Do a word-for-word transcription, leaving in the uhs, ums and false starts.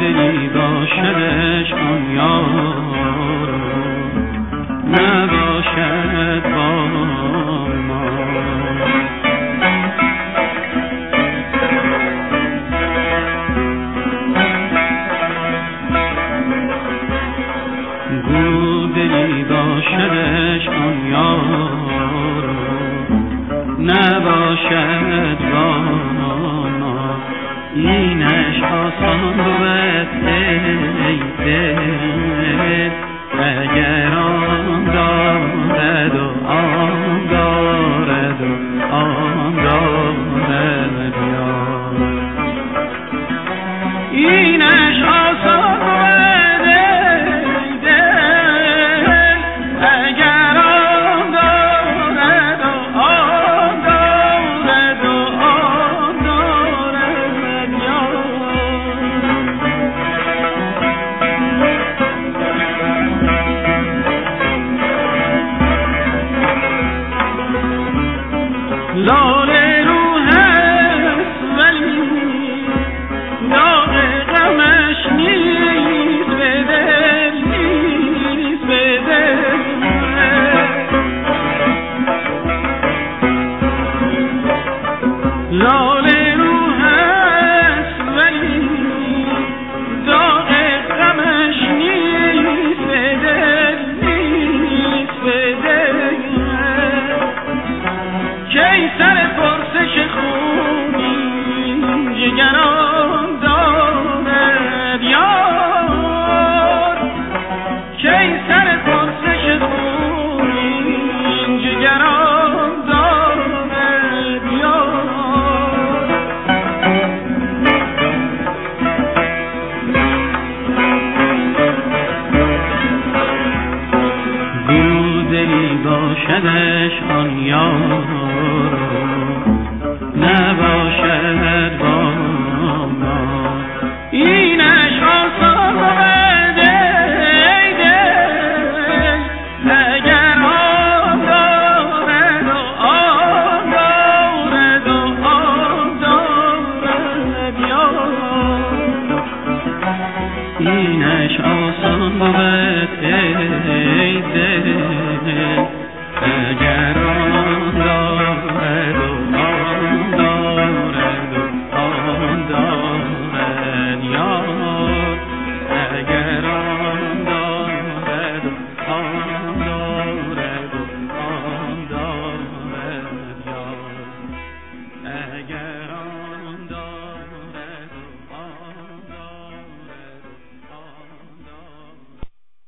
دلی باشدش آن یار نباشد با ما. گو دلی باشدش آن یار نباشد با ما. اینش آسان بود ای دل اگر آن دارد و آن دارد و آن دارد یار. اینش آسان بود ای دل اگر آن دارد و آن دارد و آن دارد یار. لاله رو هست ولی داغ غمش نیست به دل نیست به دل. لاله رو هست ولی داغ غمش نیست به دل نیست به دل. کی سر پرسش خونی جگران دارد یار. کی سر پرسش خونی جگران دارد یار. گو دلی باشدش آن یار نباشد با ما. اینش آسان بود ای دل اگر آن دارد و آن دارد و آن دارد یار. اینش آسان بود ای دل اگر آن